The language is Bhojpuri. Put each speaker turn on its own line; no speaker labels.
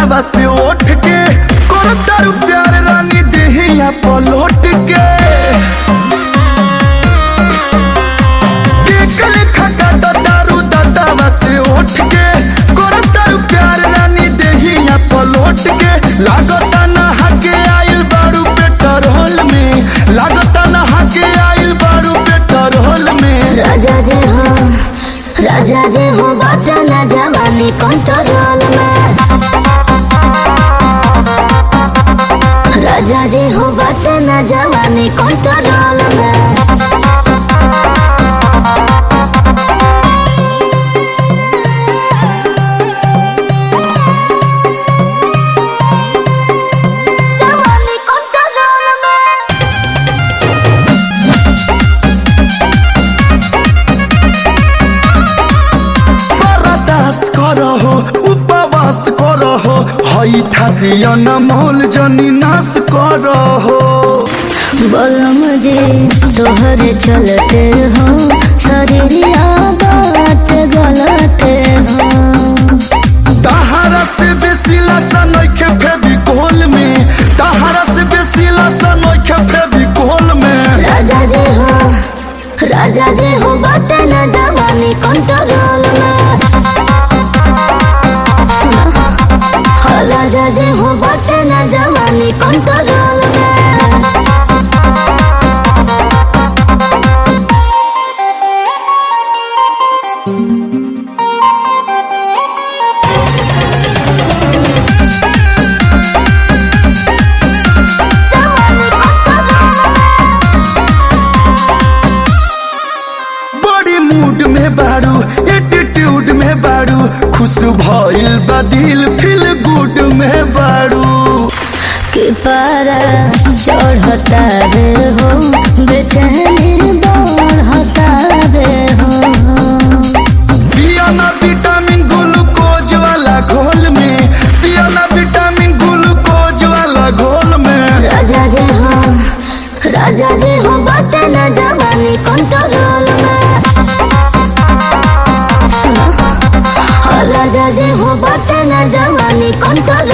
दांतवा से उठ के करतारू प्यार रानी देहिया पलट के दारू दांतवा से उठ के करतारू प्यार रानी देहिया पलट के लागता नहा के आइल बारू पेट्रोल में लागता नहा के आइल बारू पेट्रोल में
राजा जी हो बाटा ना जवानी कंट्रोल में राजा जी हो बाटा ना जवानी कंट्रोल में
उपवास करहो हई खातिया न मोल जनी नाश करहो
बोलो मुझे तोहरे चलते हो शरीरिया बात गलते हो
तहारा से बेसी लसन नइखे फेविकोल में तहारा से बेसी लसन नइखे फेविकोल में
राजा जी हो बाटे न जवानी कंट्रोल में राजा जी हो बाटे न जवानी कंट्रोल में
बड़ी मूड में बारू एटीट्यूड में बारू खुश भइल बा दिल फील गुड में बारू
कि पारा चढ़ता रे हो बेचैनी बढ़ता रे हो
पिया ना विटामिन ग्लूकोज वाला घोल में पिया ना विटामिन ग्लूकोज वाला घोल में
राजा जी हो बाटे न जवानी कंट्रोल में राजा जी हो बाटे न जवानी कंट्रोल